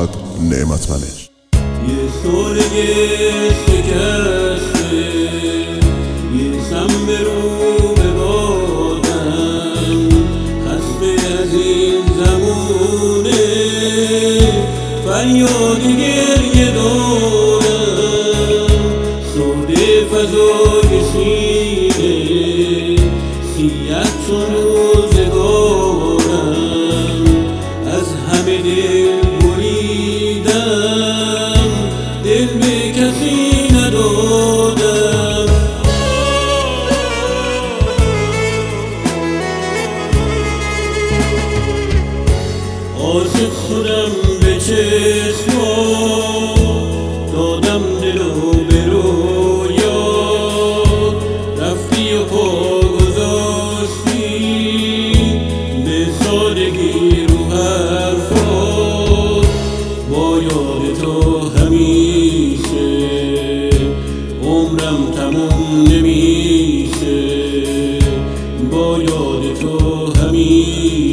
محمد نعمتمنش. یه سرگه شکسته یه سم رو به بادم خسته از این زمونه فریاد گریه دارم سوده فضای سینه سیاه چون روزگارم از همه دل بریدم دل به کسی ندادم. عاشق شدم به چشمات دادم دلو به رویات رفتی و پا گذاشتی به سادگی رو حرفات با یاد تو همیشه عمرم تموم نمیشه با یاد تو همیشه